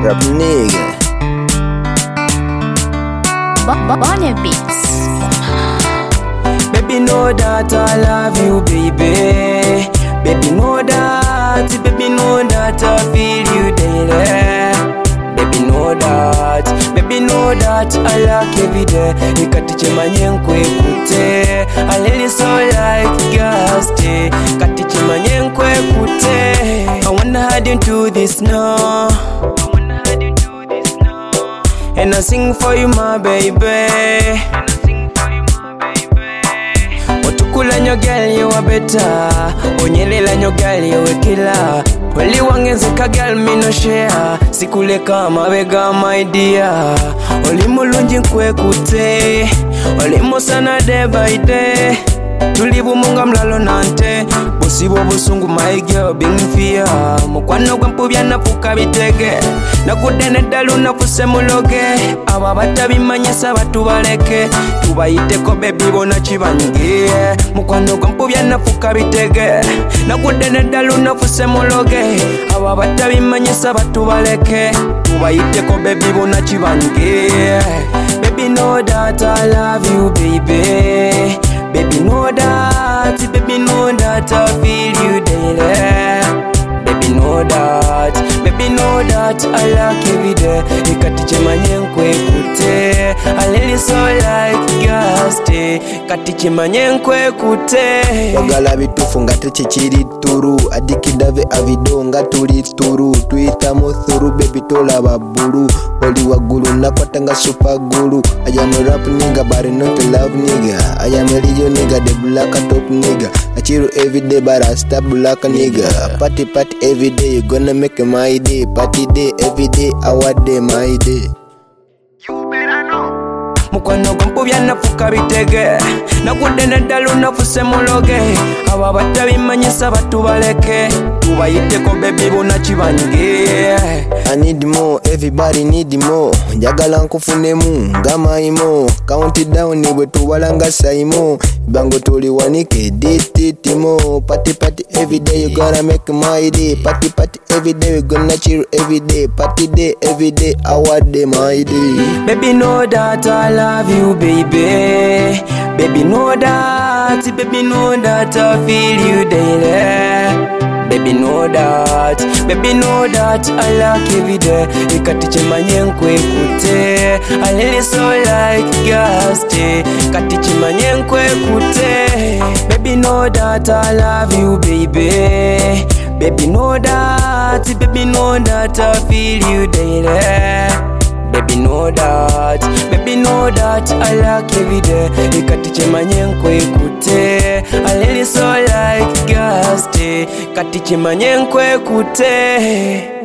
Rap nigga. Bonnie Beats. Baby, know that I love you, baby. Baby, know that. Baby, know that I feel you daily. Baby, know that. Baby, know that I like every day. Ikatiche manyenkwe kute. I really so like gaste. Katiche manyenkwe kute. I wanna hide into this now. And I sing for you, my baby. Otukula nyo girl, you are better. Onyelela nyo girl, you a killer. Weli wangenzeka girl, me no share. Sikule kama wega, my dear. Oli mulunji nkwe kute. Oli musana day by day. Tulibu munga mlalo nante. Bosibo busungu my girl being fear. Mukwano gwempubya nafuka bitege. Nakudene dalu nafuse muloge. Aba batabimanyisa batubaleke. Tubayiteko baby bona kibange. Mukwano gwempubya nafuka bitege. Nakudene dalu nafuse muloge. Aba batabimanyisa batubaleke. Tubayiteko baby bona kibange. Baby know that I love you baby. Baby know that, baby know that I feel you daily. Baby know that I like every day. Ikatiche manyenkwe kute. I really so like gaste. Katiche manyenkwe kute. Bagala bitufu ngateche chiri turu. Adikidave avido nga turi turu. Tuita mothuru baby tola baburu. Oli wagulu nakwata nga super guru. I am a rap nigga but not a love nigga. I am a radio nigga, the black top nigga. I chill every day but I stop black nigga. Party every day, you gonna make my day. Party day every day, our day, my day. You better know. Mukwano gwempubya nafuka bitege. Nakudene dalu nafuse muloge. Aba batabimanyisa batubaleke. Tubayiteko baby bona kibange. I need more, everybody need more. Njagala nkufunemu ngamaimo. Count it down niwe tuwalanga saimo. Bango tuli wanike dititimo. Party every day, you gonna make my day. Party every day, we gonna chill every day. Party day every day, our day, my day. Baby know that I love you baby. Baby know that I feel you daily. Baby know that I like every day. Ikatiche manyenkwe kute. I really so like gaste. Katiche manyenkwe kute. Baby know that I love you baby. Baby know that I feel you daily. Baby know that I like every day. Ikatiche manyenkwe kute. I really so like gaste. Katiche manyenkwe kute.